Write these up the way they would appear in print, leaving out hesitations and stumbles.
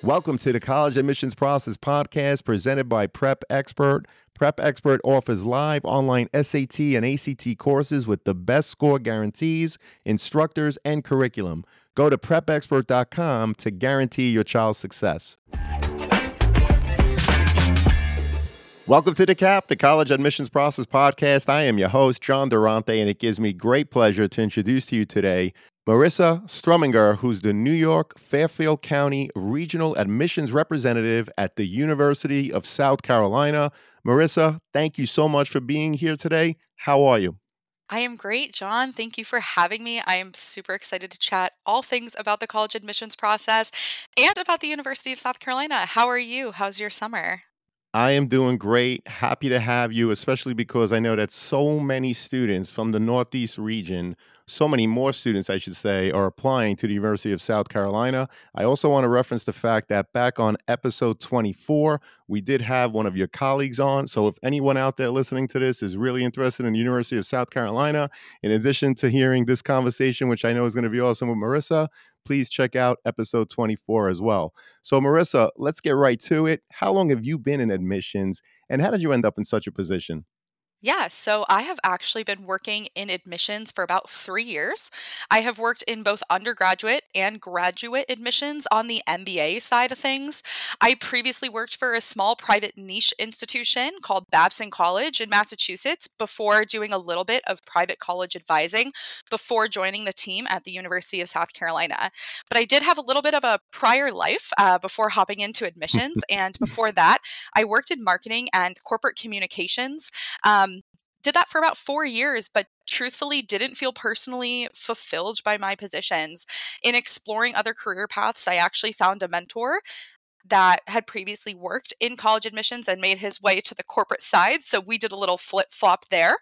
Welcome to the College Admissions Process Podcast presented by Prep Expert. Prep Expert offers live online SAT and ACT courses with the best score guarantees, instructors, and curriculum. Go to prepexpert.com to guarantee your child's success. Welcome to the CAP, the College Admissions Process Podcast. I am your host, John Durante, and it gives me great pleasure to introduce to you today Marissa Struminger, who's the New York Fairfield County Regional Admissions Representative at the University of South Carolina. Marissa, thank you so much for being here today. How are you? I am great, John. Thank you for having me. I am super excited to chat all things about the college admissions process and about the University of South Carolina. How are you? How's your summer? I am doing great. Happy to have you, especially because I know that so many students from the Northeast region, so many more students, I should say, are applying to the University of South Carolina. I also want to reference the fact that back on episode 24, we did have one of your colleagues on. So if anyone out there listening to this is really interested in the University of South Carolina, in addition to hearing this conversation, which I know is going to be awesome with Marissa, please check out episode 24 as well. So, Marissa, let's get right to it. How long have you been in admissions, and how did you end up in such a position? Yeah, so I have actually been working in admissions for about 3 years. I have worked in both undergraduate and graduate admissions on the MBA side of things. I previously worked for a small private niche institution called Babson College in Massachusetts before doing a little bit of private college advising before joining the team at the University of South Carolina. But I did have a little bit of a prior life before hopping into admissions. And before that, I worked in marketing and corporate communications. Did that for about 4 years, but truthfully didn't feel personally fulfilled by my positions. In exploring other career paths, I actually found a mentor that had previously worked in college admissions and made his way to the corporate side. So we did a little flip flop there.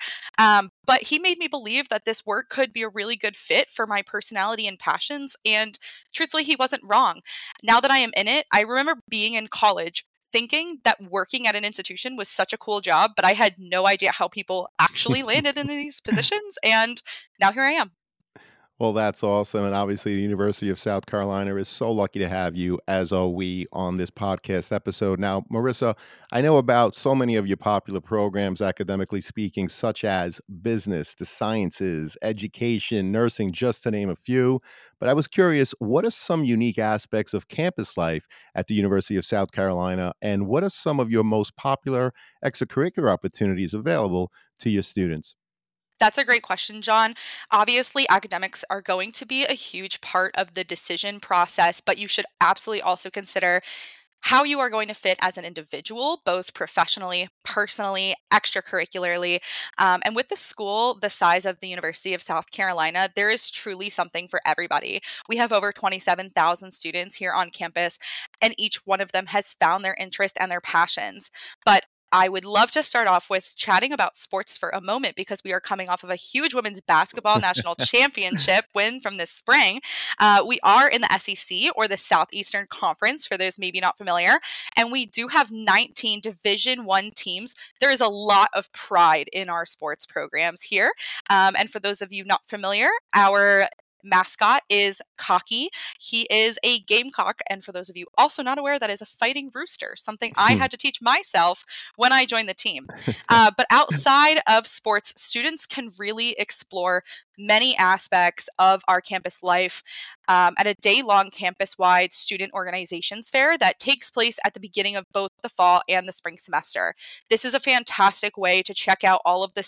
But he made me believe that this work could be a really good fit for my personality and passions. And truthfully, he wasn't wrong. Now that I am in it, I remember being in college thinking that working at an institution was such a cool job, but I had no idea how people actually landed in these positions. And now here I am. Well, that's awesome. And obviously, the University of South Carolina is so lucky to have you, as are we, on this podcast episode. Now, Marissa, I know about so many of your popular programs, academically speaking, such as business, the sciences, education, nursing, just to name a few. But I was curious, what are some unique aspects of campus life at the University of South Carolina? And what are some of your most popular extracurricular opportunities available to your students? That's a great question, John. Obviously, academics are going to be a huge part of the decision process, but you should absolutely also consider how you are going to fit as an individual, both professionally, personally, extracurricularly. And with the school the size of the University of South Carolina, there is truly something for everybody. We have over 27,000 students here on campus, and each one of them has found their interest and their passions. But I would love to start off with chatting about sports for a moment because we are coming off of a huge women's basketball national championship win from this spring. We are in the SEC, or the Southeastern Conference, for those maybe not familiar, and we do have 19 Division One teams. There is a lot of pride in our sports programs here. And for those of you not familiar, our mascot is Cocky. He is a gamecock, and for those of you also not aware, that is a fighting rooster, something I had to teach myself when I joined the team. But outside of sports, students can really explore many aspects of our campus life at a day-long campus-wide student organizations fair that takes place at the beginning of both the fall and the spring semester. This is a fantastic way to check out all of the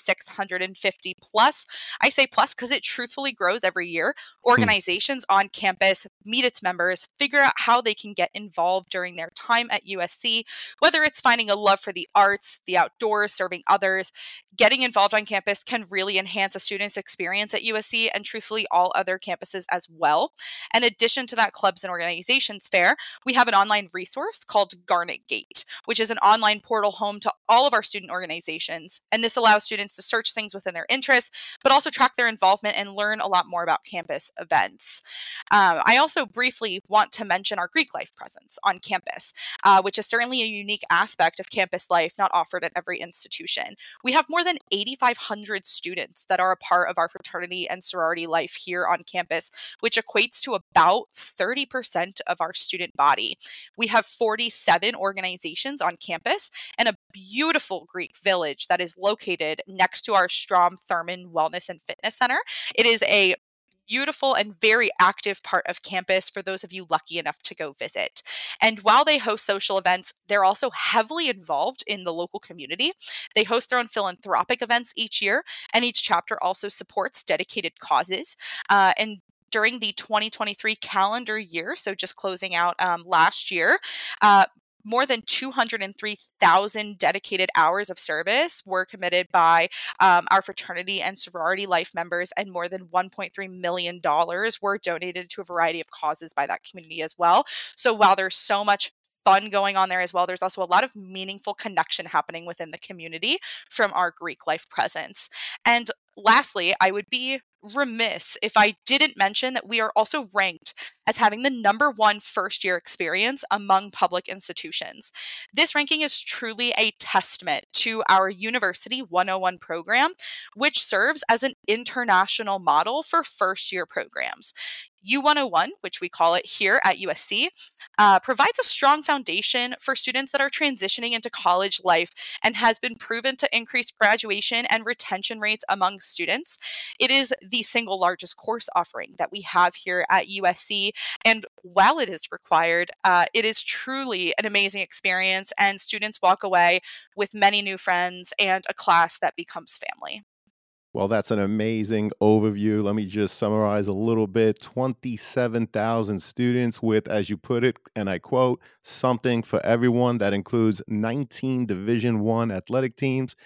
650 plus, I say plus because it truthfully grows every year, organizations on campus, meet its members, figure out how they can get involved during their time at USC, whether it's finding a love for the arts, the outdoors, serving others. Getting involved on campus can really enhance a student's experience at USC and truthfully all other campuses as well. In addition to that clubs and organizations fair, we have an online resource called Garnet Gate, which is an online portal home to all of our student organizations. And this allows students to search things within their interests, but also track their involvement and learn a lot more about campus events. I also briefly want to mention our Greek life presence on campus, which is certainly a unique aspect of campus life not offered at every institution. We have more than 8,500 students that are a part of our fraternity fraternity and sorority life here on campus, which equates to about 30% of our student body. We have 47 organizations on campus and a beautiful Greek village that is located next to our Strom Thurmond Wellness and Fitness Center. It is a beautiful and very active part of campus for those of you lucky enough to go visit. And while they host social events, they're also heavily involved in the local community. They host their own philanthropic events each year, and each chapter also supports dedicated causes. And during the 2023 calendar year, so just closing out last year, uh, more than 203,000 dedicated hours of service were committed by our fraternity and sorority life members, and more than $1.3 million were donated to a variety of causes by that community as well. So while there's so much fun going on there as well, there's also a lot of meaningful connection happening within the community from our Greek life presence. And lastly, I would be remiss if I didn't mention that we are also ranked as having the number one first year experience among public institutions. This ranking is truly a testament to our University 101 program, which serves as an international model for first year programs. U101, which we call it here at USC, provides a strong foundation for students that are transitioning into college life and has been proven to increase graduation and retention rates among students. It is the single largest course offering that we have here at USC. And while it is required, it is truly an amazing experience, and students walk away with many new friends and a class that becomes family. Well, that's an amazing overview. Let me just summarize a little bit. 27,000 students with, as you put it, and I quote, something for everyone. That includes 19 Division One athletic teams,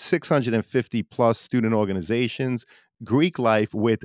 650 plus student organizations, Greek life with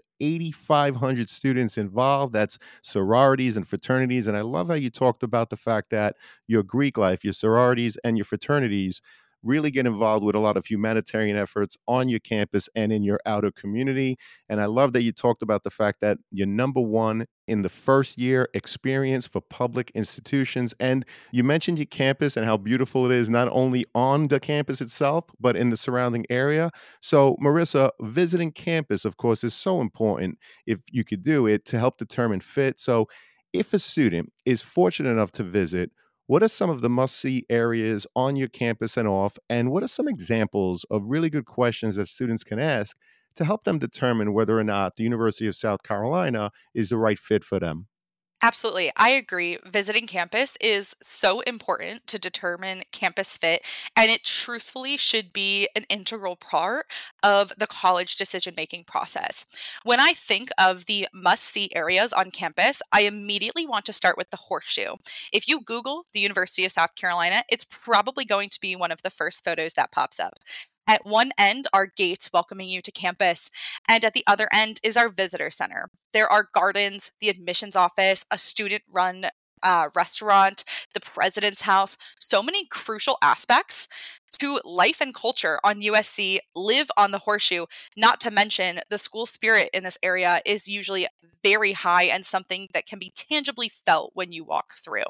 8,500 students involved. That's sororities and fraternities. And I love how you talked about the fact that your Greek life, your sororities, and your fraternities really get involved with a lot of humanitarian efforts on your campus and in your outer community. And I love that you talked about the fact that you're number one in the first year experience for public institutions. And you mentioned your campus and how beautiful it is, not only on the campus itself, but in the surrounding area. So, Marissa, visiting campus, of course, is so important if you could do it to help determine fit. So, if a student is fortunate enough to visit, what are some of the must see areas on your campus and off? And what are some examples of really good questions that students can ask to help them determine whether or not the University of South Carolina is the right fit for them? Absolutely. I agree. Visiting campus is so important to determine campus fit, and it truthfully should be an integral part of the college decision making process. When I think of the must see areas on campus, I immediately want to start with the horseshoe. If you Google the University of South Carolina, it's probably going to be one of the first photos that pops up. At one end are gates welcoming you to campus, and at the other end is our visitor center. There are gardens, the admissions office, a student run restaurant, the president's house. So many crucial aspects to life and culture on USC live on the horseshoe. Not to mention, the school spirit in this area is usually very high and something that can be tangibly felt when you walk through.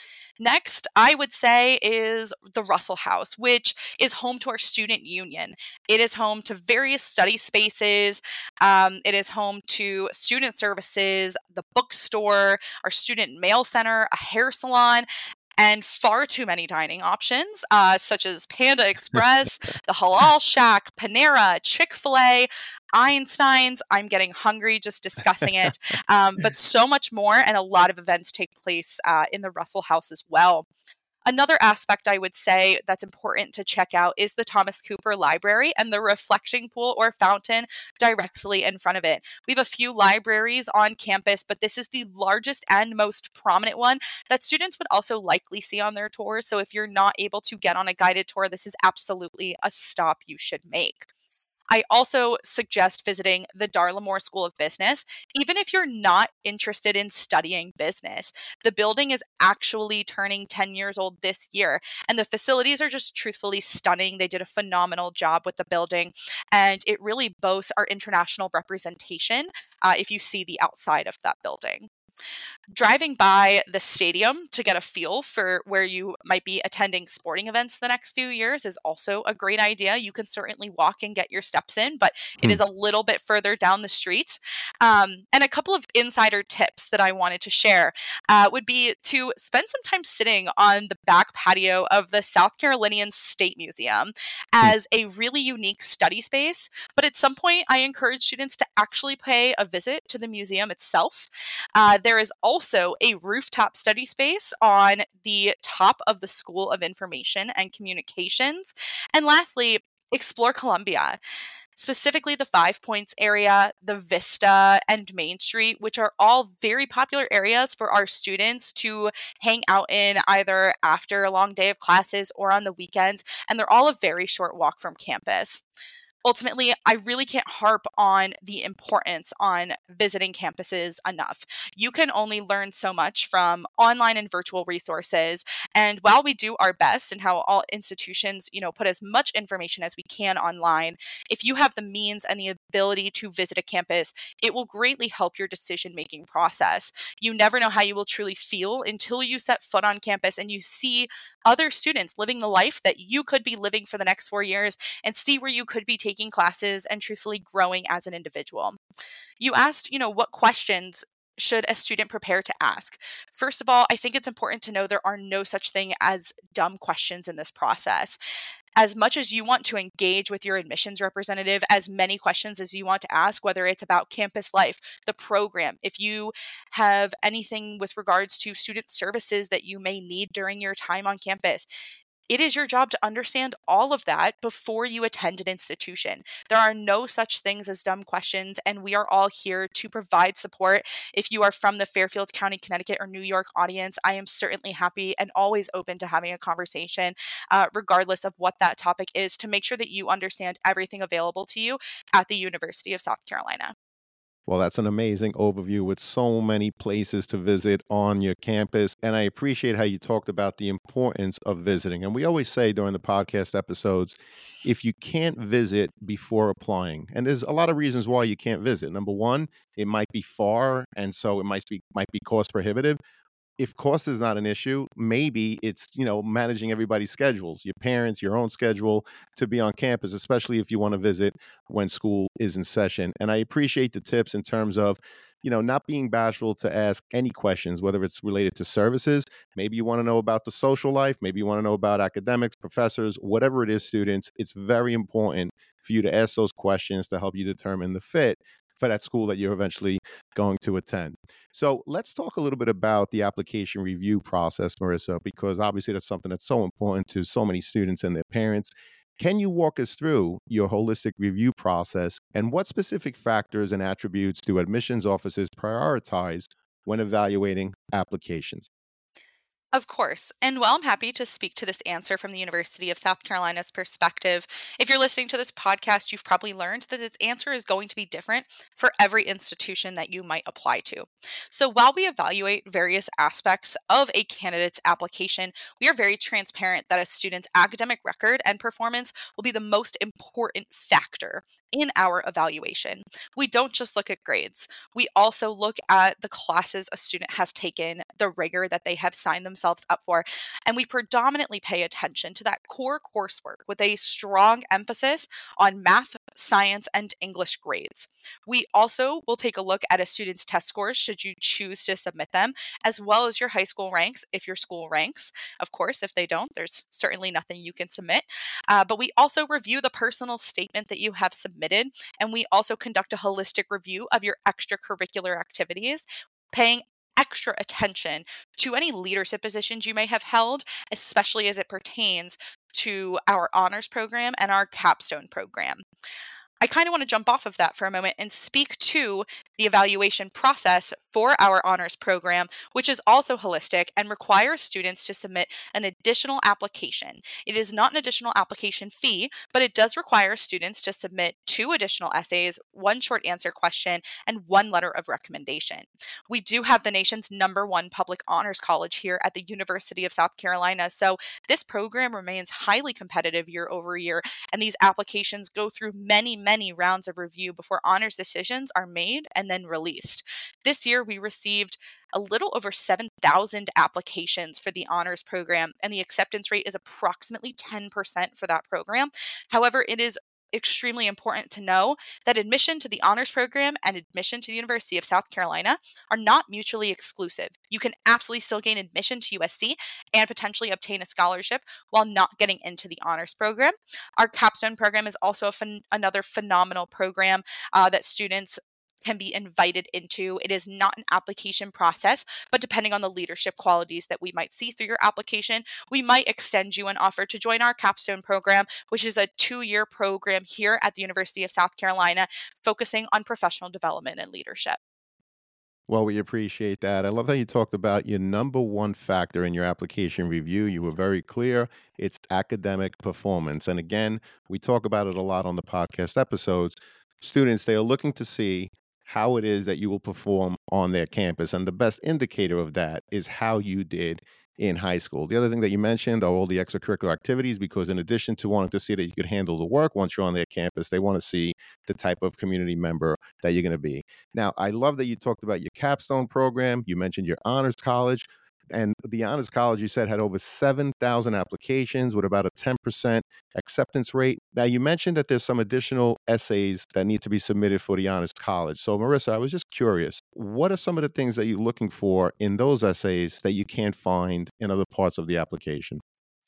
Next, I would say is the Russell House, which is home to our student union. It is home to various study spaces. It is home to student services, the bookstore, our student mail center, a hair salon, and far too many dining options, such as Panda Express, the Halal Shack, Panera, Chick fil A, Einstein's. I'm getting hungry just discussing it, but so much more, and a lot of events take place in the Russell House as well. Another aspect I would say that's important to check out is the Thomas Cooper Library and the reflecting pool or fountain directly in front of it. We have a few libraries on campus, but this is the largest and most prominent one that students would also likely see on their tours. So if you're not able to get on a guided tour, this is absolutely a stop you should make. I also suggest visiting the Darla Moore School of Business, even if you're not interested in studying business. The building is actually turning 10 years old this year, and the facilities are just truthfully stunning. They did a phenomenal job with the building, and it really boasts our international representation if you see the outside of that building. Driving by the stadium to get a feel for where you might be attending sporting events the next few years is also a great idea. You can certainly walk and get your steps in, but it Hmm. is a little bit further down the street. And a couple of insider tips that I wanted to share would be to spend some time sitting on the back patio of the South Carolinian State Museum Hmm. as a really unique study space. But at some point, I encourage students to actually pay a visit to the museum itself. There is also a rooftop study space on the top of the School of Information and Communications. And lastly, explore Columbia, specifically the Five Points area, the Vista, and Main Street, which are all very popular areas for our students to hang out in either after a long day of classes or on the weekends. And they're all a very short walk from campus. Ultimately, I really can't harp on the importance on visiting campuses enough. You can only learn so much from online and virtual resources. And while we do our best and how all institutions, put as much information as we can online, if you have the means and the ability to visit a campus, it will greatly help your decision-making process. You never know how you will truly feel until you set foot on campus and you see other students living the life that you could be living for the next 4 years and see where you could be taking classes and truthfully growing as an individual. You asked, what questions should a student prepare to ask? First of all, I think it's important to know there are no such thing as dumb questions in this process. As much as you want to engage with your admissions representative, as many questions as you want to ask, whether it's about campus life, the program, if you have anything with regards to student services that you may need during your time on campus, it is your job to understand all of that before you attend an institution. There are no such things as dumb questions, and we are all here to provide support. If you are from the Fairfield County, Connecticut, or New York audience, I am certainly happy and always open to having a conversation, regardless of what that topic is, to make sure that you understand everything available to you at the University of South Carolina. Well, that's an amazing overview with so many places to visit on your campus. And I appreciate how you talked about the importance of visiting. And we always say during the podcast episodes, if you can't visit before applying, and there's a lot of reasons why you can't visit. Number one, it might be far, and so it might be cost prohibitive. If cost is not an issue, maybe it's, managing everybody's schedules, your parents, your own schedule to be on campus, especially if you want to visit when school is in session. And I appreciate the tips in terms of, not being bashful to ask any questions, whether it's related to services. Maybe you want to know about the social life, maybe you want to know about academics, professors, whatever it is, students. It's very important for you to ask those questions to help you determine the fit for that school that you're eventually going to attend. So let's talk a little bit about the application review process, Marissa, because obviously that's something that's so important to so many students and their parents. Can you walk us through your holistic review process and what specific factors and attributes do admissions offices prioritize when evaluating applications? Of course. And while I'm happy to speak to this answer from the University of South Carolina's perspective, if you're listening to this podcast, you've probably learned that its answer is going to be different for every institution that you might apply to. So while we evaluate various aspects of a candidate's application, we are very transparent that a student's academic record and performance will be the most important factor in our evaluation. We don't just look at grades. We also look at the classes a student has taken, the rigor that they have signed themselves up for, and we predominantly pay attention to that core coursework with a strong emphasis on math, science, and English grades. We also will take a look at a student's test scores should you choose to submit them, as well as your high school ranks if your school ranks. Of course, if they don't, there's certainly nothing you can submit. But we also review the personal statement that you have submitted, and we also conduct a holistic review of your extracurricular activities, paying extra attention to any leadership positions you may have held, especially as it pertains to our honors program and our capstone program. I kind of want to jump off of that for a moment and speak to the evaluation process for our honors program, which is also holistic and requires students to submit an additional application. It is not an additional application fee, but it does require students to submit two additional essays, one short answer question, and one letter of recommendation. We do have the nation's #1 public honors college here at the University of South Carolina, so this program remains highly competitive year over year, and these applications go through many many rounds of review before honors decisions are made and then released. This year, we received a little over 7,000 applications for the honors program, and the acceptance rate is approximately 10% for that program. However, it is extremely important to know that admission to the honors program and admission to the University of South Carolina are not mutually exclusive. You can absolutely still gain admission to USC and potentially obtain a scholarship while not getting into the honors program. Our capstone program is also another phenomenal program that students can be invited into. It is not an application process, but depending on the leadership qualities that we might see through your application, we might extend you an offer to join our capstone program, which is a 2-year program here at the University of South Carolina, focusing on professional development and leadership. Well, we appreciate that. I love how you talked about your number one factor in your application review. You were very clear. It's academic performance. And again, we talk about it a lot on the podcast episodes. Students, they are looking to see how it is that you will perform on their campus. And the best indicator of that is how you did in high school. The other thing that you mentioned are all the extracurricular activities, because in addition to wanting to see that you could handle the work once you're on their campus, they want to see the type of community member that you're going to be. Now, I love that you talked about your capstone program. You mentioned your honors college. And the honors college, you said, had over 7,000 applications with about a 10% acceptance rate. Now, you mentioned that there's some additional essays that need to be submitted for the honors college. So, Marissa, I was just curious, what are some of the things that you're looking for in those essays that you can't find in other parts of the application?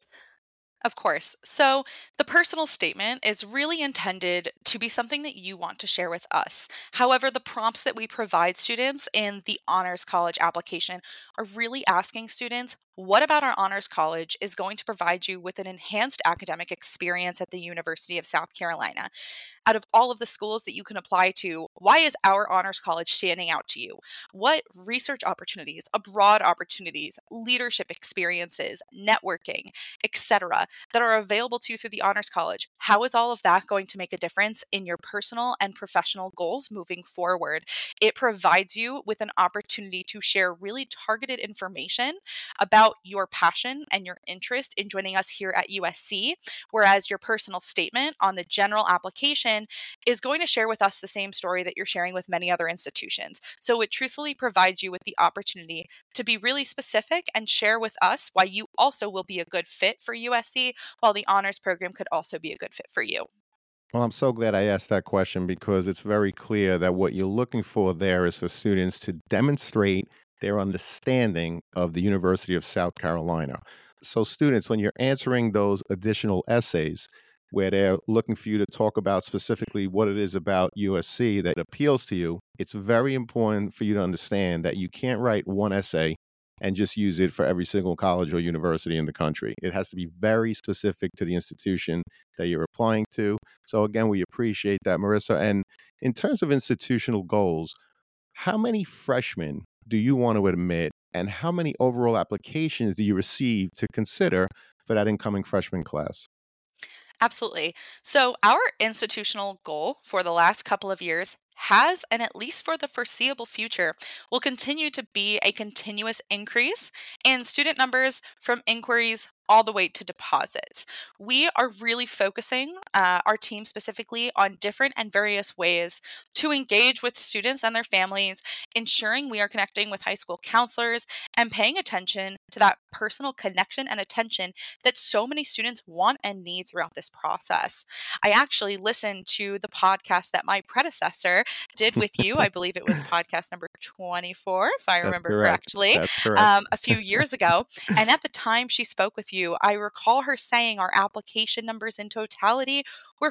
Of course. So, the personal statement is really intended to be something that you want to share with us. However, the prompts that we provide students in the Honors College application are really asking students what about our Honors College is going to provide you with an enhanced academic experience at the University of South Carolina. Out of all of the schools that you can apply to, why is our honors college standing out to you? What research opportunities, abroad opportunities, leadership experiences, networking, etc., that are available to you through the honors college? How is all of that going to make a difference in your personal and professional goals moving forward? It provides you with an opportunity to share really targeted information about your passion and your interest in joining us here at USC, whereas your personal statement on the general application is going to share with us the same story that you're sharing with many other institutions. So it truthfully provides you with the opportunity to be really specific and share with us why you also will be a good fit for USC, while the honors program could also be a good fit for you. Well, I'm so glad I asked that question because it's very clear that what you're looking for there is for students to demonstrate their understanding of the University of South Carolina. So, students, when you're answering those additional essays where they're looking for you to talk about specifically what it is about USC that appeals to you, it's very important for you to understand that you can't write one essay and just use it for every single college or university in the country. It has to be very specific to the institution that you're applying to. So again, we appreciate that, Marissa. And in terms of institutional goals, how many freshmen do you want to admit, and how many overall applications do you receive to consider for that incoming freshman class? Absolutely. So, our institutional goal for the last couple of years has, and at least for the foreseeable future, will continue to be a continuous increase in student numbers from inquiries all the way to deposits. We are really focusing our team specifically on different and various ways to engage with students and their families, ensuring we are connecting with high school counselors and paying attention to that personal connection and attention that so many students want and need throughout this process. I actually listened to the podcast that my predecessor did with you. I believe it was podcast number 24, if I That's remember correct. correctly, That's correct. a few years ago. And at the time she spoke with you, I recall her saying our application numbers in totality were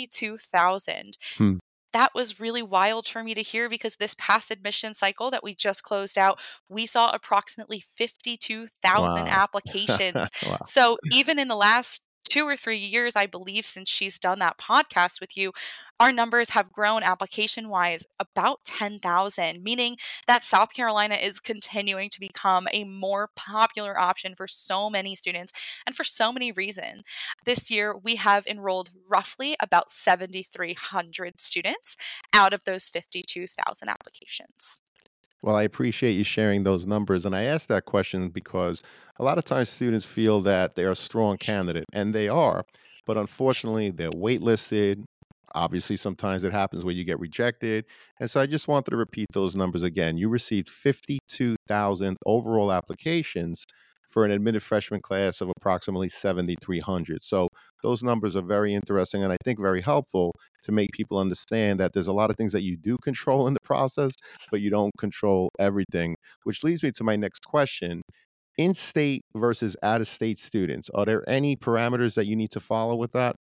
42,000. Hmm. That was really wild for me to hear because this past admission cycle that we just closed out, we saw approximately 52,000 Wow. applications. Wow. So even in the last 2 or 3 years, I believe, since she's done that podcast with you, our numbers have grown application wise about 10,000, meaning that South Carolina is continuing to become a more popular option for so many students and for so many reasons. This year, we have enrolled roughly about 7,300 students out of those 52,000 applications. Well, I appreciate you sharing those numbers. And I ask that question because a lot of times students feel that they're a strong candidate, and they are. But unfortunately, they're waitlisted. Obviously, sometimes it happens where you get rejected. And so I just wanted to repeat those numbers again. You received 52,000 overall applications for an admitted freshman class of approximately 7,300. So those numbers are very interesting and I think very helpful to make people understand that there's a lot of things that you do control in the process, but you don't control everything, which leads me to my next question. In state versus out of state students, are there any parameters that you need to follow with that?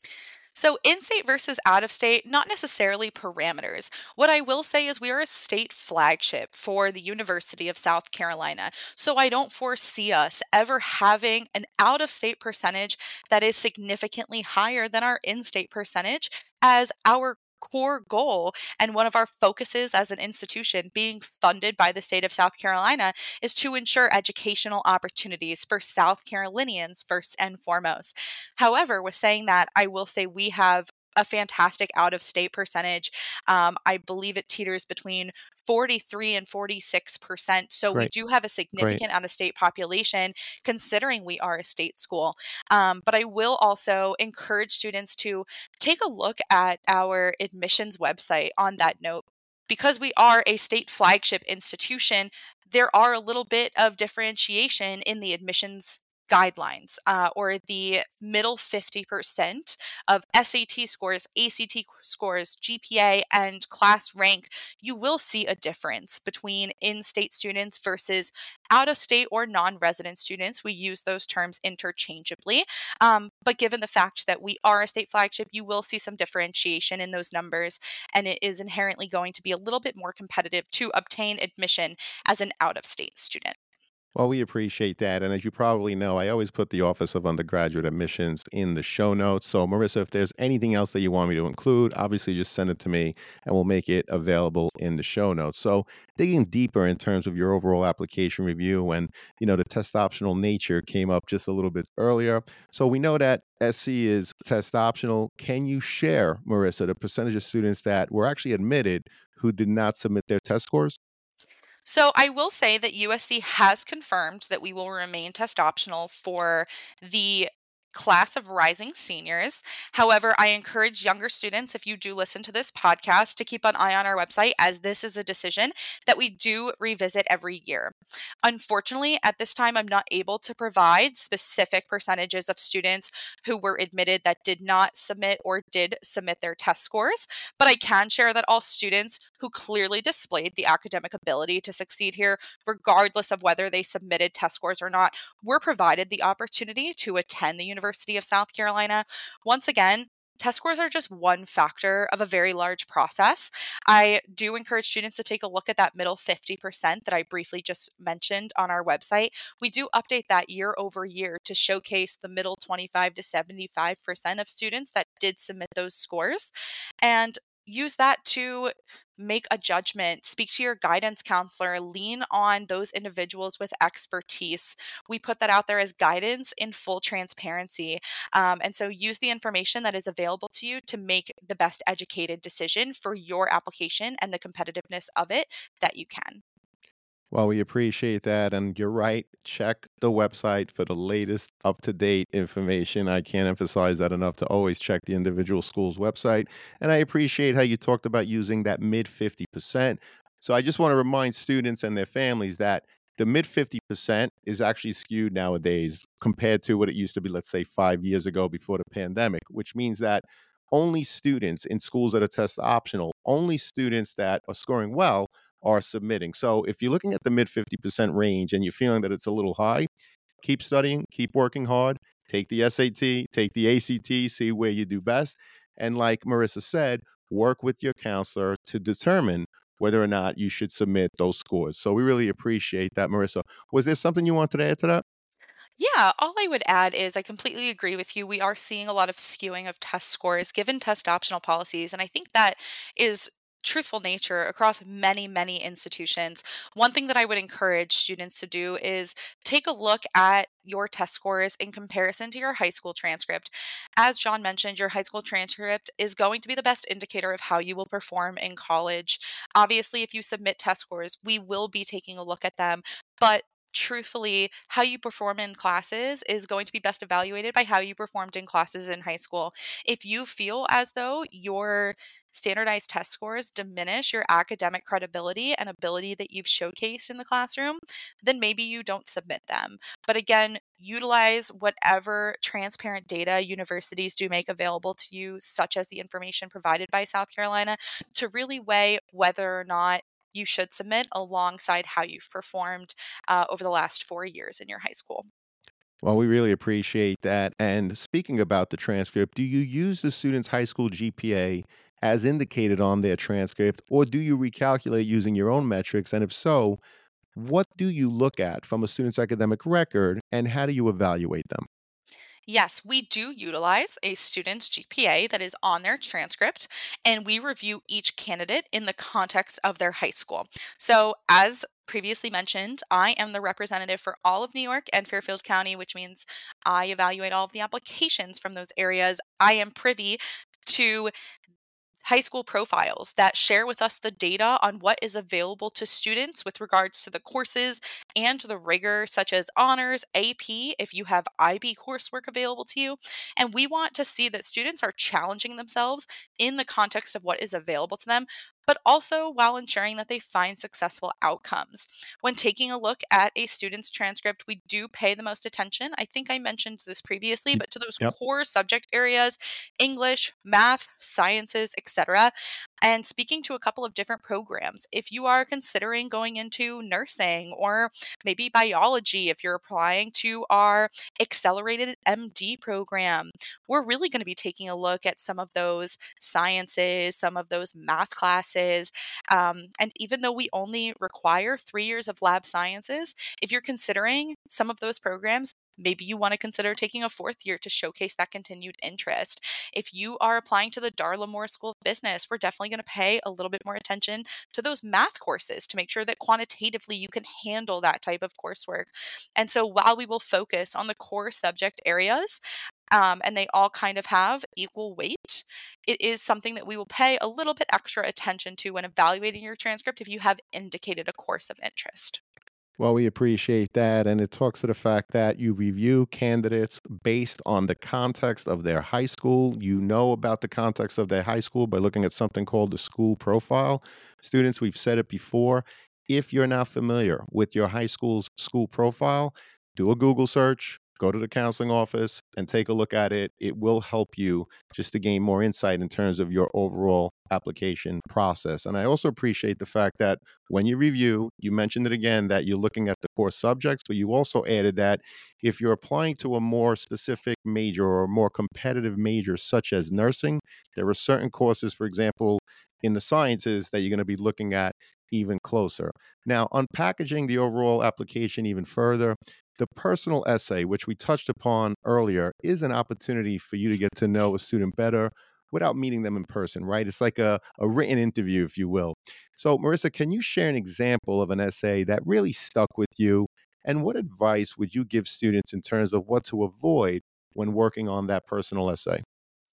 So, in state versus out of state, not necessarily parameters. What I will say is we are a state flagship for the University of South Carolina. So, I don't foresee us ever having an out of state percentage that is significantly higher than our in state percentage, as our core goal and one of our focuses as an institution being funded by the state of South Carolina is to ensure educational opportunities for South Carolinians first and foremost. However, with saying that, I will say we have a fantastic out of state percentage. I believe it teeters between 43 and 46%. So we Great, do have a great. significant out of state population considering we are a state school. But I will also encourage students to take a look at our admissions website on that note. Because we are a state flagship institution, there are a little bit of differentiation in the admissions guidelines, or the middle 50% of SAT scores, ACT scores, GPA, and class rank, you will see a difference between in state students versus out of state or non resident students. We use those terms interchangeably. But given the fact that we are a state flagship, you will see some differentiation in those numbers, and it is inherently going to be a little bit more competitive to obtain admission as an out of state student. Well, we appreciate that. And as you probably know, I always put the Office of Undergraduate Admissions in the show notes. So, Marissa, if there's anything else that you want me to include, obviously just send it to me and we'll make it available in the show notes. So, digging deeper in terms of your overall application review and, the test optional nature came up just a little bit earlier. So, we know that SC is test optional. Can you share, Marissa, the percentage of students that were actually admitted who did not submit their test scores? So I will say that USC has confirmed that we will remain test optional for the class of rising seniors. However, I encourage younger students, if you do listen to this podcast, to keep an eye on our website, as this is a decision that we do revisit every year. Unfortunately, at this time, I'm not able to provide specific percentages of students who were admitted that did not submit or did submit their test scores, but I can share that all students who clearly displayed the academic ability to succeed here, regardless of whether they submitted test scores or not, were provided the opportunity to attend the University of South Carolina. Once again, test scores are just one factor of a very large process. I do encourage students to take a look at that middle 50% that I briefly just mentioned on our website. We do update that year over year to showcase the middle 25 to 75% of students that did submit those scores, and use that to make a judgment, speak to your guidance counselor, lean on those individuals with expertise. We put that out there as guidance in full transparency. And so use the information that is available to you to make the best educated decision for your application and the competitiveness of it that you can. Well, we appreciate that. And you're right. Check the website for the latest up to date information. I can't emphasize that enough to always check the individual school's website. And I appreciate how you talked about using that mid 50%. So I just want to remind students and their families that the mid 50% is actually skewed nowadays compared to what it used to be, let's say 5 years ago before the pandemic, which means that only students in schools that are test optional, only students that are scoring well are submitting. So if you're looking at the mid 50% range and you're feeling that it's a little high, keep studying, keep working hard, take the SAT, take the ACT, see where you do best. And like Marissa said, work with your counselor to determine whether or not you should submit those scores. So we really appreciate that, Marissa. Was there something you wanted to add to that? Yeah, all I would add is I completely agree with you. We are seeing a lot of skewing of test scores given test optional policies. And I think that is truthful nature across many, many institutions. One thing that I would encourage students to do is take a look at your test scores in comparison to your high school transcript. As John mentioned, your high school transcript is going to be the best indicator of how you will perform in college. Obviously, if you submit test scores, we will be taking a look at them. But truthfully, how you perform in classes is going to be best evaluated by how you performed in classes in high school. If you feel as though your standardized test scores diminish your academic credibility and ability that you've showcased in the classroom, then maybe you don't submit them. But again, utilize whatever transparent data universities do make available to you, such as the information provided by South Carolina, to really weigh whether or not you should submit alongside how you've performed over the last 4 years in your high school. Well, we really appreciate that. And speaking about the transcript, do you use the student's high school GPA as indicated on their transcript, or do you recalculate using your own metrics? And if so, what do you look at from a student's academic record and how do you evaluate them? Yes, we do utilize a student's GPA that is on their transcript, and we review each candidate in the context of their high school. So, as previously mentioned, I am the representative for all of New York and Fairfield County, which means I evaluate all of the applications from those areas. I am privy to high school profiles that share with us the data on what is available to students with regards to the courses and the rigor, such as honors, AP, if you have IB coursework available to you. And we want to see that students are challenging themselves in the context of what is available to them, but also while ensuring that they find successful outcomes. When taking a look at a student's transcript, we do pay the most attention. I think I mentioned this previously, Y- but to those Yep. core subject areas: English, math, sciences, etc. And speaking to a couple of different programs, if you are considering going into nursing or maybe biology, if you're applying to our accelerated MD program, we're really going to be taking a look at some of those sciences, some of those math classes. And even though we only require 3 years of lab sciences, if you're considering some of those programs, maybe you want to consider taking a fourth year to showcase that continued interest. If you are applying to the Darla Moore School of Business, we're definitely going to pay a little bit more attention to those math courses to make sure that quantitatively you can handle that type of coursework. And so while we will focus on the core subject areas, and they all kind of have equal weight, it is something that we will pay a little bit extra attention to when evaluating your transcript if you have indicated a course of interest. Well, we appreciate that. And it talks to the fact that you review candidates based on the context of their high school. You know about the context of their high school by looking at something called the school profile. Students, we've said it before. If you're not familiar with your high school's school profile, do a Google search, go to the counseling office, and take a look at it. It will help you just to gain more insight in terms of your overall application process. And I also appreciate the fact that when you review, you mentioned it again that you're looking at the core subjects, but you also added that if you're applying to a more specific major or a more competitive major, such as nursing, there are certain courses, for example, in the sciences that you're going to be looking at even closer. Now, unpackaging the overall application even further, the personal essay, which we touched upon earlier, is an opportunity for you to get to know a student better without meeting them in person, right? It's like a written interview, if you will. So, Marissa, can you share an example of an essay that really stuck with you? And what advice would you give students in terms of what to avoid when working on that personal essay?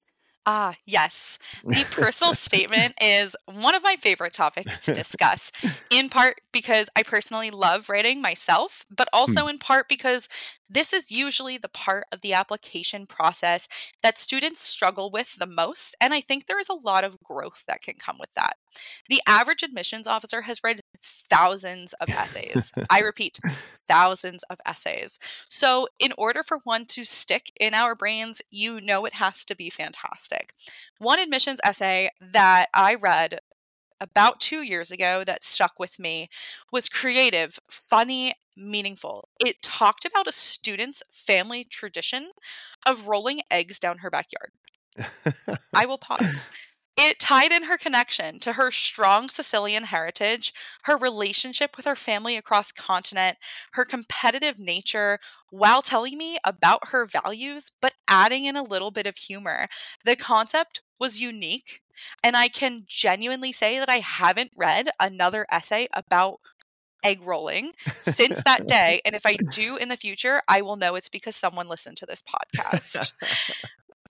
Ah, yes. The personal statement is one of my favorite topics to discuss, in part because I personally love writing myself, but Hmm. also in part because this is usually the part of the application process that students struggle with the most. And I think there is a lot of growth that can come with that. The average admissions officer has read thousands of essays. I repeat, thousands of essays. So, in order for one to stick in our brains, you know it has to be fantastic. One admissions essay that I read about 2 years ago that stuck with me was creative, funny, meaningful. It talked about a student's family tradition of rolling eggs down her backyard. I will pause. It tied in her connection to her strong Sicilian heritage, her relationship with her family across continent, her competitive nature, while telling me about her values, but adding in a little bit of humor. The concept was unique, and I can genuinely say that I haven't read another essay about egg rolling since that day. And if I do in the future, I will know it's because someone listened to this podcast.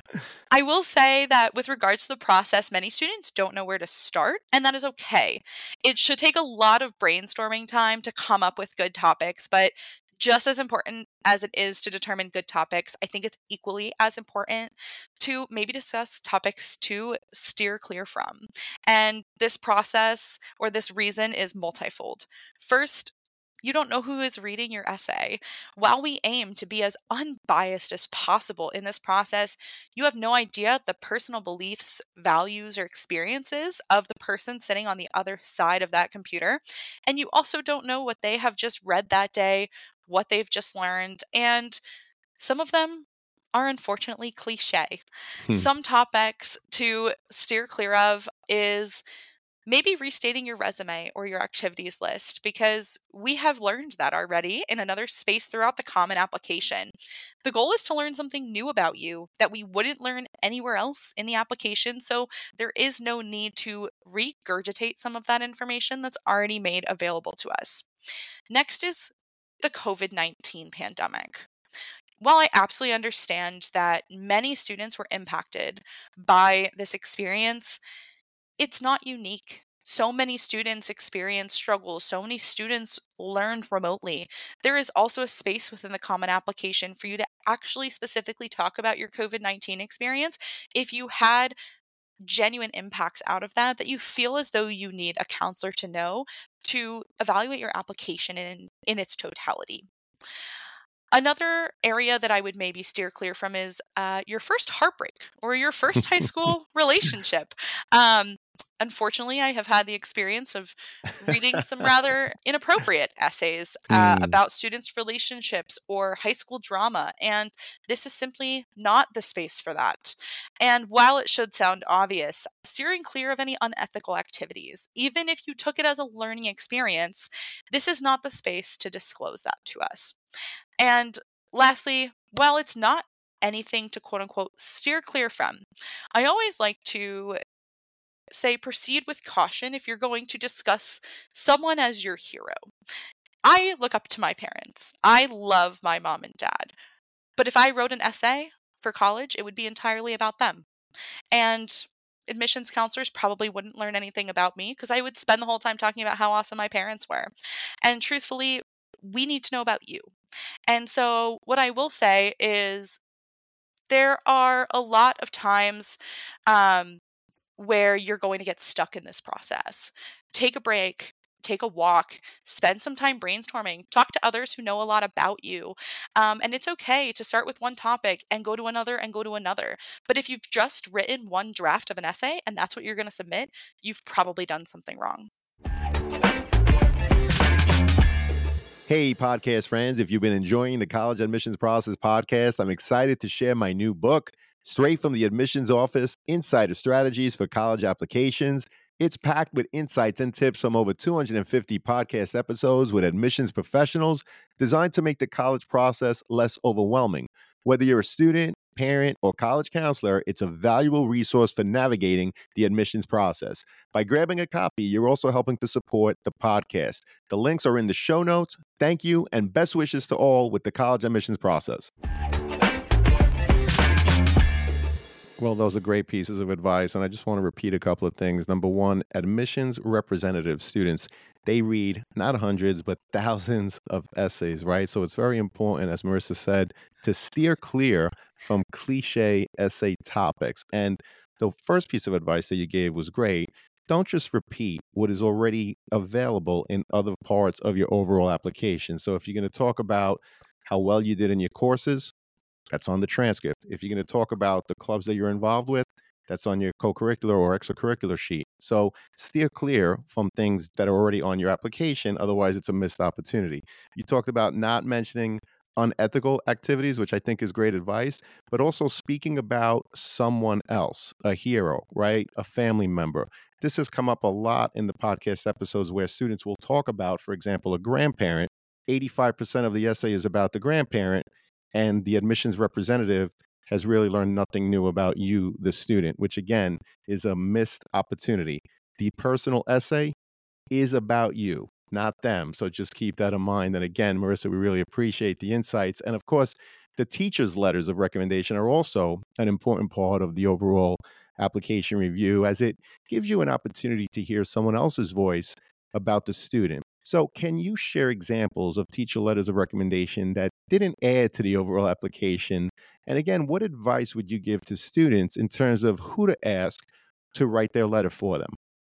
I will say that with regards to the process, many students don't know where to start, and that is okay. It should take a lot of brainstorming time to come up with good topics, but just as important as it is to determine good topics, I think it's equally as important to maybe discuss topics to steer clear from. And this process or this reason is multifold. First, you don't know who is reading your essay. While we aim to be as unbiased as possible in this process, you have no idea the personal beliefs, values, or experiences of the person sitting on the other side of that computer. And you also don't know what they have just read that day, what they've just learned. And some of them are unfortunately cliche. Hmm. Some topics to steer clear of is maybe restating your resume or your activities list because we have learned that already in another space throughout the common application. The goal is to learn something new about you that we wouldn't learn anywhere else in the application, so there is no need to regurgitate some of that information that's already made available to us. Next is the COVID-19 pandemic. While I absolutely understand that many students were impacted by this experience, it's not unique. So many students experience struggles. So many students learned remotely. There is also a space within the Common Application for you to actually specifically talk about your COVID-19 experience if you had genuine impacts out of that that you feel as though you need a counselor to know to evaluate your application in its totality. Another area that I would maybe steer clear from is your first heartbreak or your first high school relationship. Um, Unfortunately, I have had the experience of reading some rather inappropriate essays Mm. about students' relationships or high school drama, and this is simply not the space for that. And while it should sound obvious, steering clear of any unethical activities, even if you took it as a learning experience, this is not the space to disclose that to us. And lastly, while it's not anything to quote unquote steer clear from, I always like to say proceed with caution if you're going to discuss someone as your hero. I look up to my parents. I love my mom and dad. But if I wrote an essay for college, it would be entirely about them. And admissions counselors probably wouldn't learn anything about me because I would spend the whole time talking about how awesome my parents were. And truthfully, we need to know about you. And so, what I will say is there are a lot of times um, where you're going to get stuck in this process. Take a break, take a walk, spend some time brainstorming, talk to others who know a lot about you. And it's okay to start with one topic and go to another and go to another. But if you've just written one draft of an essay and that's what you're going to submit, you've probably done something wrong. Hey, podcast friends, if you've been enjoying the College Admissions Process podcast, I'm excited to share my new book, Straight from the Admissions Office Insider Strategies for College Applications. It's packed with insights and tips from over 250 podcast episodes with admissions professionals designed to make the college process less overwhelming. Whether you're a student, parent, or college counselor, it's a valuable resource for navigating the admissions process. By grabbing a copy, you're also helping to support the podcast. The links are in the show notes. Thank you, and best wishes to all with the college admissions process. Well, those are great pieces of advice. And I just want to repeat a couple of things. Number one, admissions representative students, they read not hundreds, but thousands of essays, right? So it's very important, as Marissa said, to steer clear from cliche essay topics. And the first piece of advice that you gave was great. Don't just repeat what is already available in other parts of your overall application. So if you're going to talk about how well you did in your courses, that's on the transcript. If you're going to talk about the clubs that you're involved with, that's on your co-curricular or extracurricular sheet. So steer clear from things that are already on your application. Otherwise, it's a missed opportunity. You talked about not mentioning unethical activities, which I think is great advice, but also speaking about someone else, a hero, right? A family member. This has come up a lot in the podcast episodes where students will talk about, for example, a grandparent. 85% of the essay is about the grandparent, and the admissions representative has really learned nothing new about you, the student, which again is a missed opportunity. The personal essay is about you, not them. So just keep that in mind. And again, Marissa, we really appreciate the insights. And of course, the teachers' letters of recommendation are also an important part of the overall application review, as it gives you an opportunity to hear someone else's voice about the student. So, can you share examples of teacher letters of recommendation that didn't add to the overall application? And again, what advice would you give to students in terms of who to ask to write their letter for them?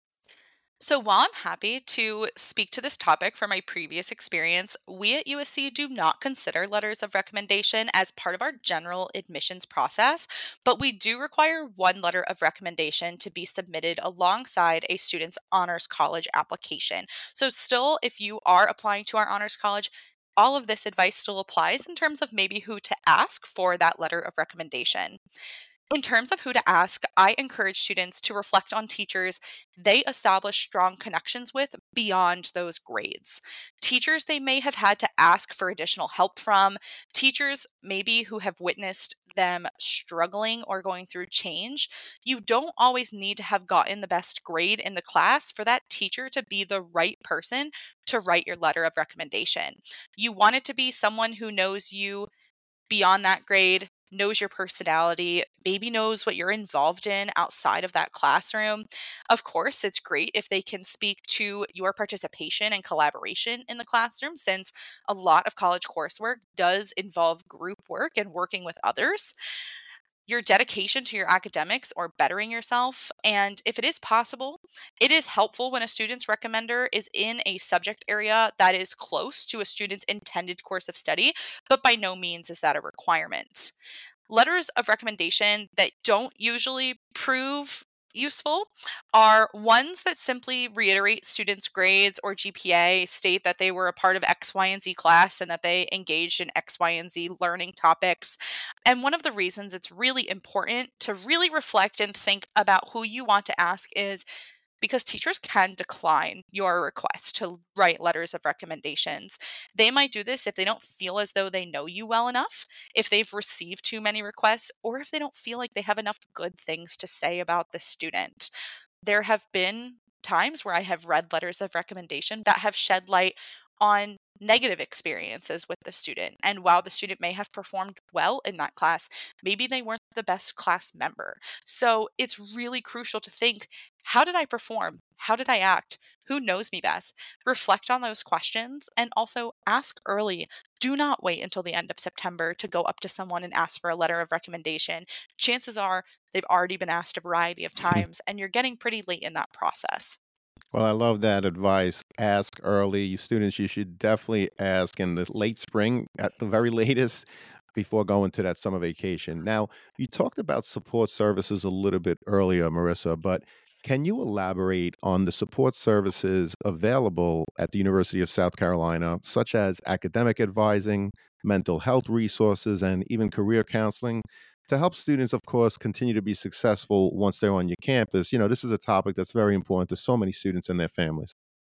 So, while I'm happy to speak to this topic from my previous experience, we at USC do not consider letters of recommendation as part of our general admissions process, but we do require one letter of recommendation to be submitted alongside a student's honors college application. So, still, if you are applying to our honors college, all of this advice still applies in terms of maybe who to ask for that letter of recommendation. In terms of who to ask, I encourage students to reflect on teachers they establish strong connections with beyond those grades. Teachers they may have had to ask for additional help from, teachers maybe who have witnessed them struggling or going through change. You don't always need to have gotten the best grade in the class for that teacher to be the right person to write your letter of recommendation. You want it to be someone who knows you beyond that grade, knows your personality, maybe knows what you're involved in outside of that classroom. Of course, it's great if they can speak to your participation and collaboration in the classroom, since a lot of college coursework does involve group work and working with others, your dedication to your academics or bettering yourself. And if it is possible, it is helpful when a student's recommender is in a subject area that is close to a student's intended course of study, but by no means is that a requirement. Letters of recommendation that don't usually prove useful are ones that simply reiterate students' grades or GPA, state that they were a part of X, Y, and Z class and that they engaged in X, Y, and Z learning topics. And one of the reasons it's really important to really reflect and think about who you want to ask is because teachers can decline your request to write letters of recommendations. They might do this if they don't feel as though they know you well enough, if they've received too many requests, or if they don't feel like they have enough good things to say about the student. There have been times where I have read letters of recommendation that have shed light on negative experiences with the student. And while the student may have performed well in that class, maybe they weren't the best class member. So it's really crucial to think, how did I perform? How did I act? Who knows me best? Reflect on those questions and also ask early. Do not wait until the end of September to go up to someone and ask for a letter of recommendation. Chances are they've already been asked a variety of times and you're getting pretty late in that process. Well, I love that advice. Ask early. You students, you should definitely ask in the late spring at the very latest before going to that summer vacation. Now, you talked about support services a little bit earlier, Marissa, but can you elaborate on the support services available at the University of South Carolina, such as academic advising, mental health resources, and even career counseling? To help students, of course, continue to be successful once they're on your campus. This is a topic that's very important to so many students and their families.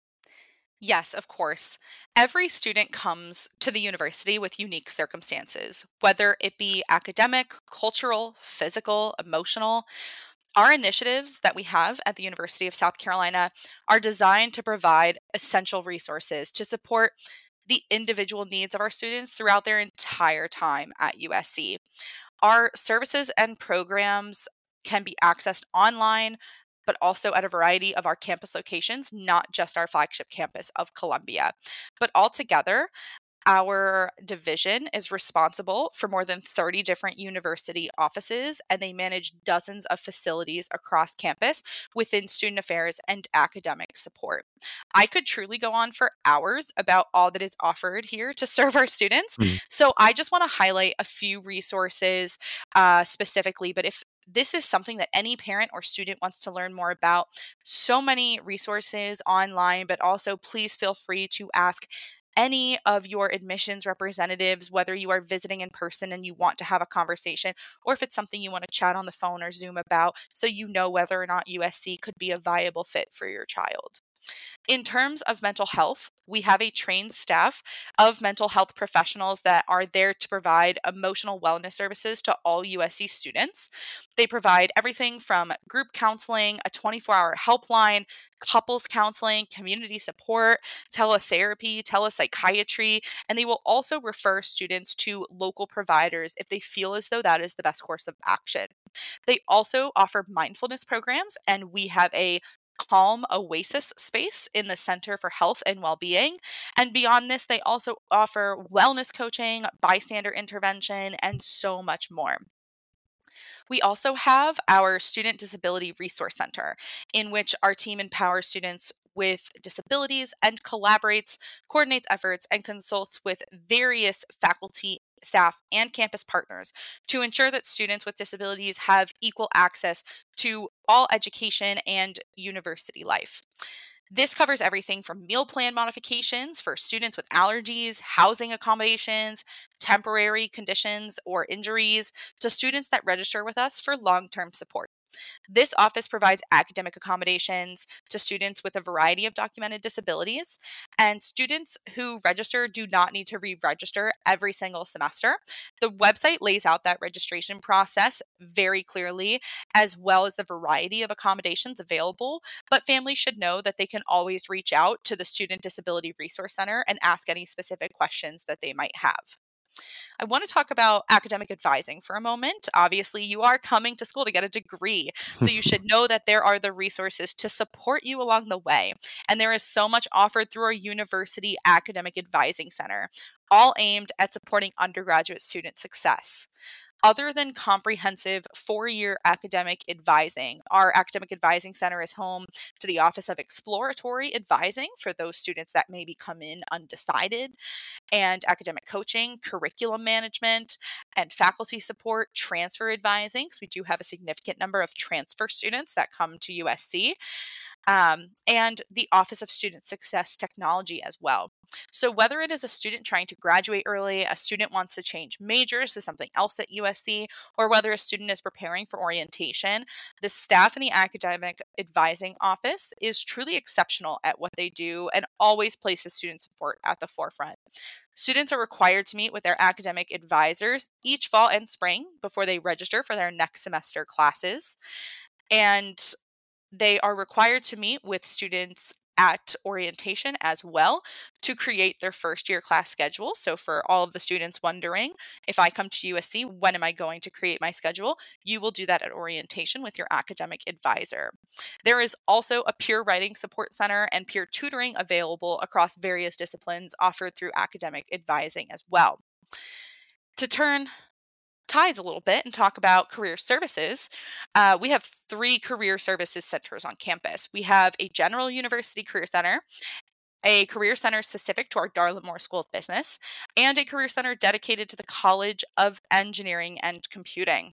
Yes, of course. Every student comes to the university with unique circumstances, whether it be academic, cultural, physical, emotional. Our initiatives that we have at the University of South Carolina are designed to provide essential resources to support the individual needs of our students throughout their entire time at USC. Our services and programs can be accessed online, but also at a variety of our campus locations, not just our flagship campus of Columbia. But altogether, our division is responsible for more than 30 different university offices, and they manage dozens of facilities across campus within student affairs and academic support. I could truly go on for hours about all that is offered here to serve our students. Mm. So I just want to highlight a few resources specifically, but if this is something that any parent or student wants to learn more about, so many resources online, but also please feel free to ask any of your admissions representatives, whether you are visiting in person and you want to have a conversation, or if it's something you want to chat on the phone or Zoom about, so you know whether or not USC could be a viable fit for your child. In terms of mental health, we have a trained staff of mental health professionals that are there to provide emotional wellness services to all USC students. They provide everything from group counseling, a 24-hour helpline, couples counseling, community support, teletherapy, telepsychiatry, and they will also refer students to local providers if they feel as though that is the best course of action. They also offer mindfulness programs, and we have a calm oasis space in the Center for Health and Wellbeing. And beyond this, they also offer wellness coaching, bystander intervention, and so much more. We also have our Student Disability Resource Center, in which our team empowers students with disabilities and collaborates, coordinates efforts, and consults with various faculty, staff, and campus partners to ensure that students with disabilities have equal access to all education and university life. This covers everything from meal plan modifications for students with allergies, housing accommodations, temporary conditions or injuries, to students that register with us for long term support. This office provides academic accommodations to students with a variety of documented disabilities, and students who register do not need to re register every single semester. The website lays out that registration process very clearly, as well as the variety of accommodations available. But families should know that they can always reach out to the Student Disability Resource Center and ask any specific questions that they might have. I want to talk about academic advising for a moment. Obviously, you are coming to school to get a degree, so you should know that there are the resources to support you along the way. And there is so much offered through our University Academic Advising Center, all aimed at supporting undergraduate student success. Other than comprehensive 4-year academic advising, our Academic Advising Center is home to the Office of Exploratory Advising for those students that maybe come in undecided, and academic coaching, curriculum management, and faculty support, transfer advising, because we do have a significant number of transfer students that come to USC, and the Office of Student Success Technology as well. So, whether it is a student trying to graduate early, a student wants to change majors to something else at USC, or whether a student is preparing for orientation, the staff in the Academic Advising Office is truly exceptional at what they do and always places student support at the forefront. Students are required to meet with their academic advisors each fall and spring before they register for their next semester classes. And they are required to meet with students at orientation as well to create their first year class schedule. So, for all of the students wondering, if I come to USC, when am I going to create my schedule? You will do that at orientation with your academic advisor. There is also a peer writing support center and peer tutoring available across various disciplines offered through academic advising as well. To turn tides a little bit and talk about career services, we have 3 career services centers on campus. We have a general university career center, a career center specific to our Darla Moore School of Business, and a career center dedicated to the College of Engineering and Computing.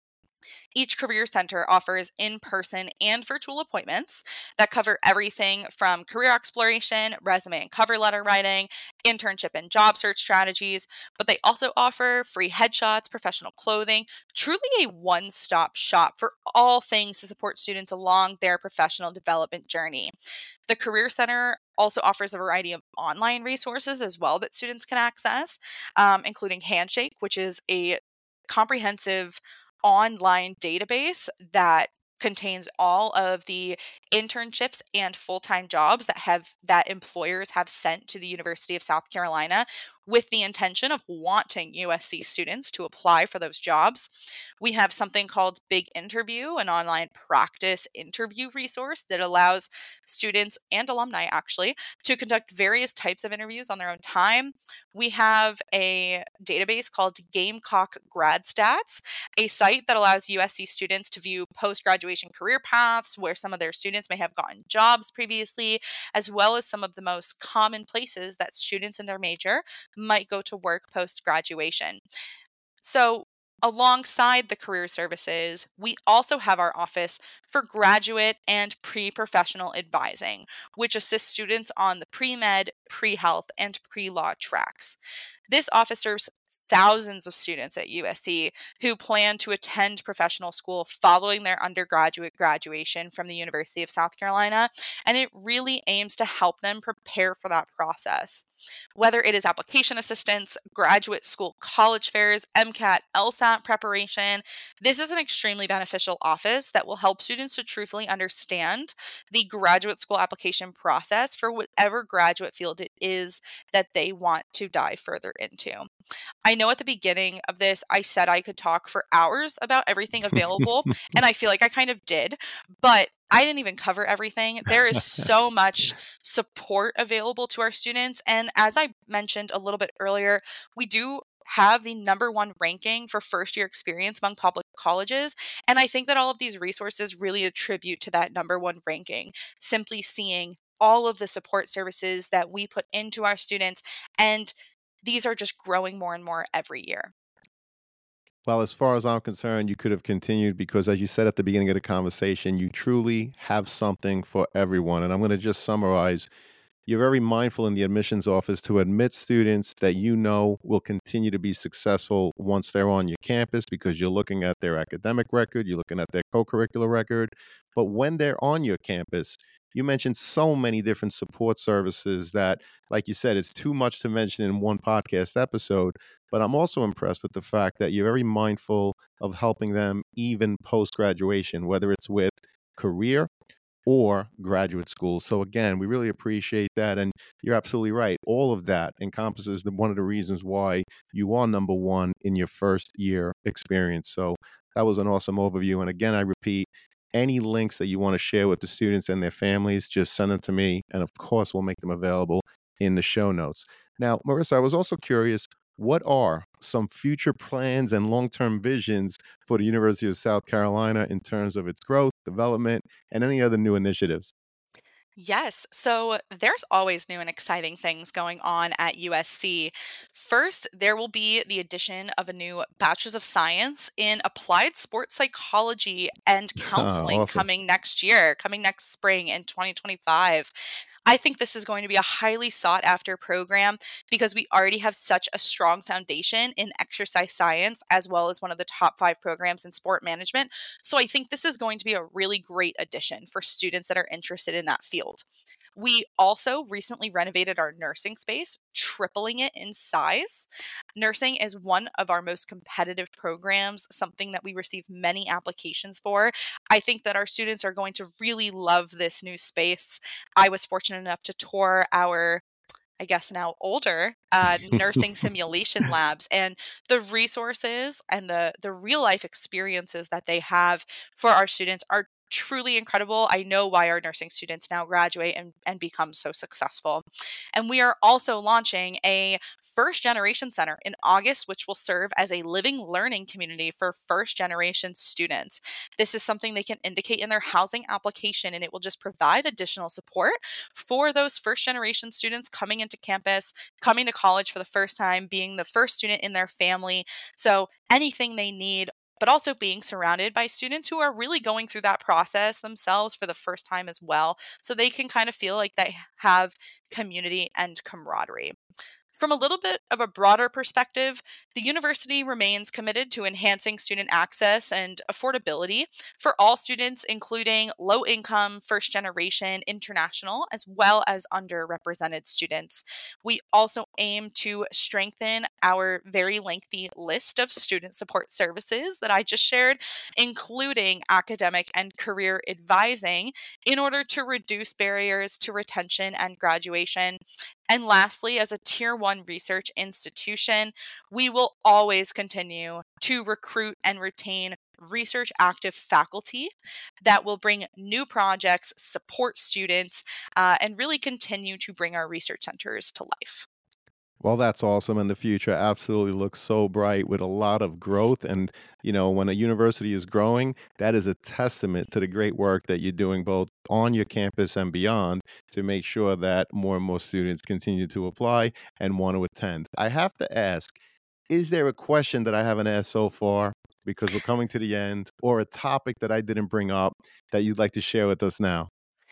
Each career center offers in person and virtual appointments that cover everything from career exploration, resume and cover letter writing, internship and job search strategies, but they also offer free headshots, professional clothing, truly a one stop shop for all things to support students along their professional development journey. The Career Center also offers a variety of online resources as well that students can access, including Handshake, which is a comprehensive online database that contains all of the internships and full-time jobs that employers have sent to the University of South Carolina with the intention of wanting USC students to apply for those jobs. We have something called Big Interview, an online practice interview resource that allows students and alumni actually to conduct various types of interviews on their own time. We have a database called Gamecock Grad Stats, a site that allows USC students to view post graduation career paths where some of their students may have gotten jobs previously, as well as some of the most common places that students in their major might go to work post graduation. So, alongside the career services, we also have our office for graduate and pre professional advising, which assists students on the pre med, pre health, and pre law tracks. This office serves thousands of students at USC who plan to attend professional school following their undergraduate graduation from the University of South Carolina, and it really aims to help them prepare for that process. Whether it is application assistance, graduate school college fairs, MCAT, LSAT preparation, this is an extremely beneficial office that will help students to truthfully understand the graduate school application process for whatever graduate field it is that they want to dive further into. I know at the beginning of this, I said I could talk for hours about everything available, and I feel like I kind of did, but I didn't even cover everything. There is so much support available to our students. And as I mentioned a little bit earlier, we do have the number one ranking for first year experience among public colleges. And I think that all of these resources really attribute to that number one ranking, simply seeing all of the support services that we put into our students. And these are just growing more and more every year. Well, as far as I'm concerned, you could have continued because, as you said at the beginning of the conversation, you truly have something for everyone. And I'm going to just summarize. You're very mindful in the admissions office to admit students that you know will continue to be successful once they're on your campus because you're looking at their academic record, you're looking at their co curricular record. But when they're on your campus, you mentioned so many different support services that, like you said, it's too much to mention in one podcast episode. But I'm also impressed with the fact that you're very mindful of helping them even post graduation, whether it's with career or graduate school. So again, we really appreciate that. And you're absolutely right. All of that encompasses one of the reasons why you are number one in your first year experience. So that was an awesome overview. And again, I repeat, any links that you want to share with the students and their families, just send them to me. And of course, we'll make them available in the show notes. Now, Marissa, I was also curious, what are some future plans and long term visions for the University of South Carolina in terms of its growth, development, and any other new initiatives? Yes. So there's always new and exciting things going on at USC. First, there will be the addition of a new Bachelor's of Science in Applied Sports Psychology and Counseling Awesome. coming next year, coming next spring in 2025. I think this is going to be a highly sought after program because we already have such a strong foundation in exercise science, as well as one of the top five programs in sport management. So I think this is going to be a really great addition for students that are interested in that field. We also recently renovated our nursing space, tripling it in size. Nursing is one of our most competitive programs, something that we receive many applications for. I think that our students are going to really love this new space. I was fortunate enough to tour our I guess now older nursing simulation labs, and the resources and the real life experiences that they have for our students are truly incredible. I know why our nursing students now graduate and become so successful. And we are also launching a first generation center in August, which will serve as a living learning community for first generation students. This is something they can indicate in their housing application, and it will just provide additional support for those first generation students coming into campus, coming to college for the first time, being the first student in their family. So anything they need, but also being surrounded by students who are really going through that process themselves for the first time as well. So they can kind of feel like they have community and camaraderie. From a little bit of a broader perspective, the university remains committed to enhancing student access and affordability for all students, including low income, first generation, international, as well as underrepresented students. We also aim to strengthen our very lengthy list of student support services that I just shared, including academic and career advising, in order to reduce barriers to retention and graduation. And lastly, as a tier one research institution, we will always continue to recruit and retain research active faculty that will bring new projects, support students, and really continue to bring our research centers to life. Well, that's awesome. And the future absolutely looks so bright with a lot of growth. And, when a university is growing, that is a testament to the great work that you're doing both on your campus and beyond to make sure that more and more students continue to apply and want to attend. I have to ask, is there a question that I haven't asked so far? Because we're coming to the end, or a topic that I didn't bring up that you'd like to share with us now?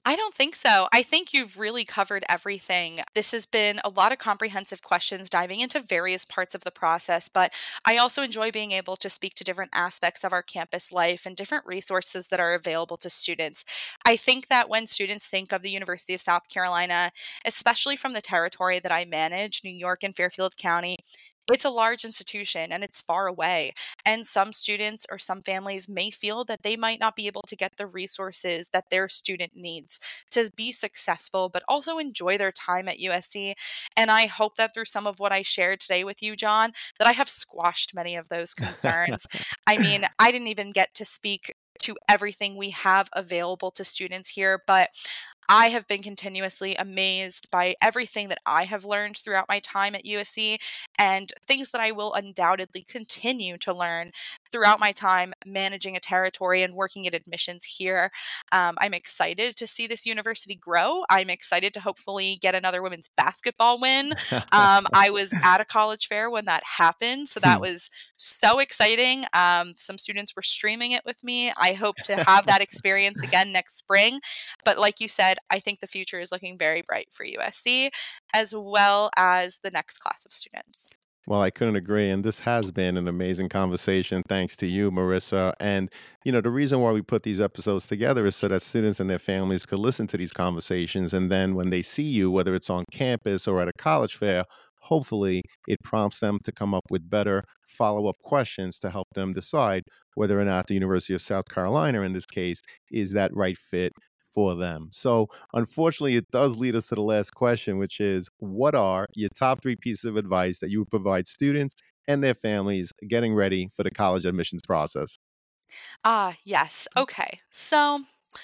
I don't think so. I think you've really covered everything. This has been a lot of comprehensive questions diving into various parts of the process, but I also enjoy being able to speak to different aspects of our campus life and different resources that are available to students. I think that when students think of the University of South Carolina, especially from the territory that I manage, New York and Fairfield County, it's a large institution and it's far away. And some students or some families may feel that they might not be able to get the resources that their student needs to be successful, but also enjoy their time at USC. And I hope that through some of what I shared today with you, John, that I have squashed many of those concerns. I mean, I didn't even get to speak to everything we have available to students here, but I have been continuously amazed by everything that I have learned throughout my time at USC and things that I will undoubtedly continue to learn throughout my time managing a territory and working at admissions here. I'm excited to see this university grow. I'm excited to hopefully get another women's basketball win. I was at a college fair when that happened, so that was so exciting. Some students were streaming it with me. I hope to have that experience again next spring. But like you said, I think the future is looking very bright for USC as well as the next class of students. Well, I couldn't agree. And this has been an amazing conversation. Thanks to you, Marissa. And, the reason why we put these episodes together is so that students and their families could listen to these conversations. And then when they see you, whether it's on campus or at a college fair, hopefully it prompts them to come up with better follow up questions to help them decide whether or not the University of South Carolina, in this case, is that right fit for them. So, unfortunately, it does lead us to the last question, which is what are your top three pieces of advice that you would provide students and their families getting ready for the college admissions process? Ah, yes. Okay. So,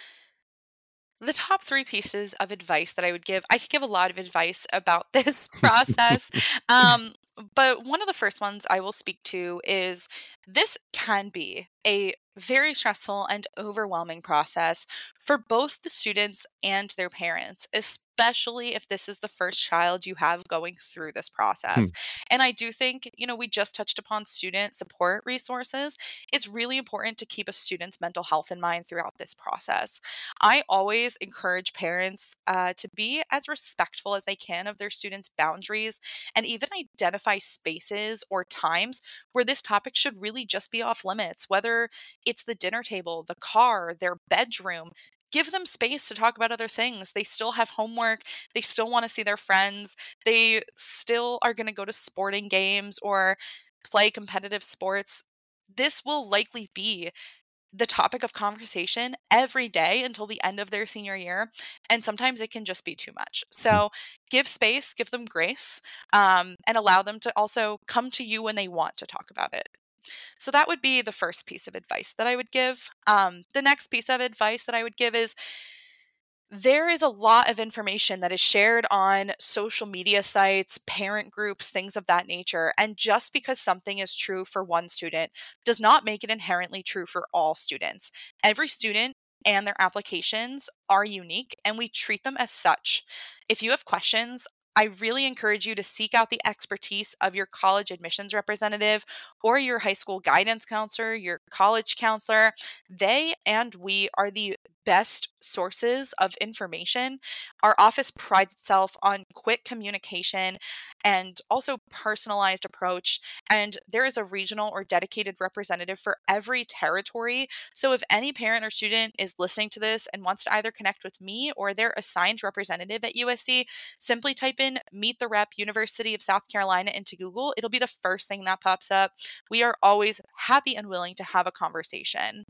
the top 3 pieces of advice that I would give, I could give a lot of advice about this process, um, but one of the first ones I will speak to is this can be a very stressful and overwhelming process for both the students and their parents, especially if this is the first child you have going through this process. And I do think, we just touched upon student support resources. It's really important to keep a student's mental health in mind throughout this process. I always encourage parents to be as respectful as they can of their students' boundaries and even identify spaces or times where this topic should really just be off limits, whether it's the dinner table, the car, their bedroom. Give them space to talk about other things. They still have homework. They still want to see their friends. They still are going to go to sporting games or play competitive sports. This will likely be the topic of conversation every day until the end of their senior year. And sometimes it can just be too much. So give space, give them grace, and allow them to also come to you when they want to talk about it. So that would be the first piece of advice that I would give. The next piece of advice that I would give is there is a lot of information that is shared on social media sites, parent groups, things of that nature. And just because something is true for one student does not make it inherently true for all students. Every student and their applications are unique, and we treat them as such. If you have questions, I really encourage you to seek out the expertise of your college admissions representative or your high school guidance counselor, your college counselor. They and we are the best sources of information. Our office prides itself on quick communication and also personalized approach. And there is a regional or dedicated representative for every territory. So if any parent or student is listening to this and wants to either connect with me or their assigned representative at USC, simply type in Meet the Rep University of South Carolina into Google. It'll be the first thing that pops up. We are always happy and willing to have a conversation.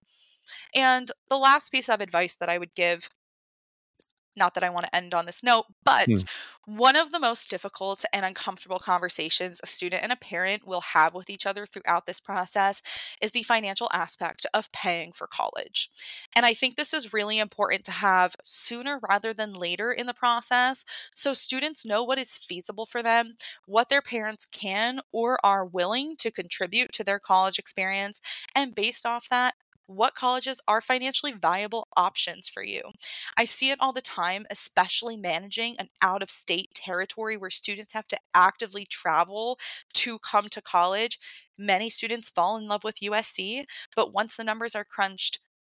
And the last piece of advice that I would give, not that I want to end on this note, but one of the most difficult and uncomfortable conversations a student and a parent will have with each other throughout this process is the financial aspect of paying for college. And I think this is really important to have sooner rather than later in the process so students know what is feasible for them, what their parents can or are willing to contribute to their college experience, and based off that, what colleges are financially viable options for you. I see it all the time, especially managing an out of state territory where students have to actively travel to come to college. Many students fall in love with USC, but once the numbers are crunched,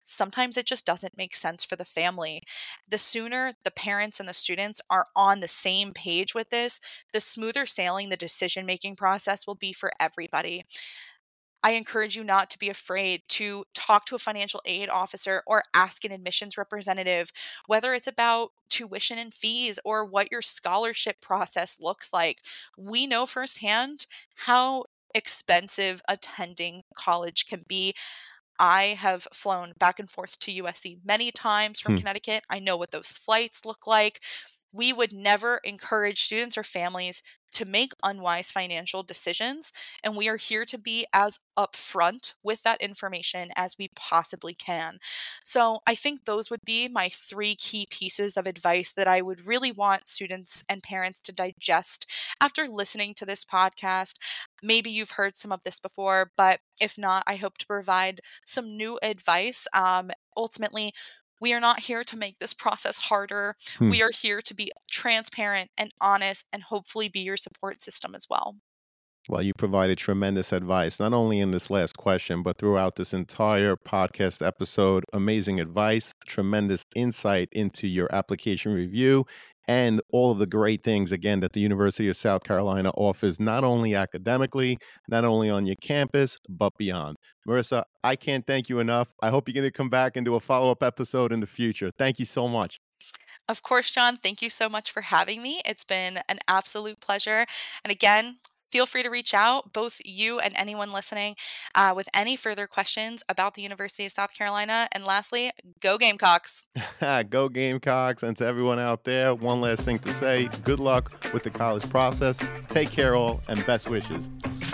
sometimes it just doesn't make sense for the family. The sooner the parents and the students are on the same page with this, the smoother sailing the decision making process will be for everybody. I encourage you not to be afraid to talk to a financial aid officer or ask an admissions representative, whether it's about tuition and fees or what your scholarship process looks like. We know firsthand how expensive attending college can be. I have flown back and forth to USC many times from Hmm. Connecticut. I know what those flights look like. We would never encourage students or families to make unwise financial decisions, and we are here to be as upfront with that information as we possibly can. So, I think those would be my three key pieces of advice that I would really want students and parents to digest after listening to this podcast. Maybe you've heard some of this before, but if not, I hope to provide some new advice. Ultimately, we are not here to make this process harder. Hmm. We are here to be transparent and honest and hopefully be your support system as well. Well, you provided tremendous advice, not only in this last question, but throughout this entire podcast episode. Amazing advice, tremendous insight into your application review, and all of the great things, again, that the University of South Carolina offers, not only academically, not only on your campus, but beyond. Marissa, I can't thank you enough. I hope you're going to come back and do a follow up episode in the future. Thank you so much. Of course, John, thank you so much for having me. It's been an absolute pleasure. And again, feel free to reach out, both you and anyone listening, with any further questions about the University of South Carolina. And lastly, go Gamecocks! Go Gamecocks. And to everyone out there, one last thing to say good luck with the college process. Take care, all, and best wishes.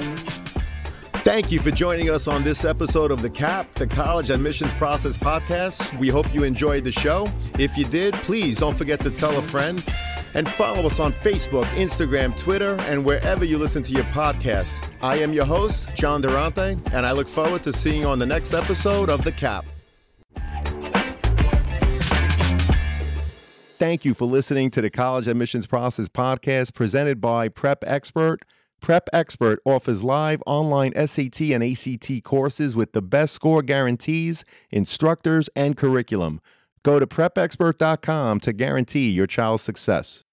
Thank you for joining us on this episode of The CAP, the College Admissions Process Podcast. We hope you enjoyed the show. If you did, please don't forget to tell a friend and follow us on Facebook, Instagram, Twitter, and wherever you listen to your podcasts. I am your host, John Durante, and I look forward to seeing you on the next episode of The CAP. Thank you for listening to the College Admissions Process Podcast presented by Prep Expert. Prep Expert offers live online SAT and ACT courses with the best score guarantees, instructors, and curriculum. Go to prepexpert.com to guarantee your child's success.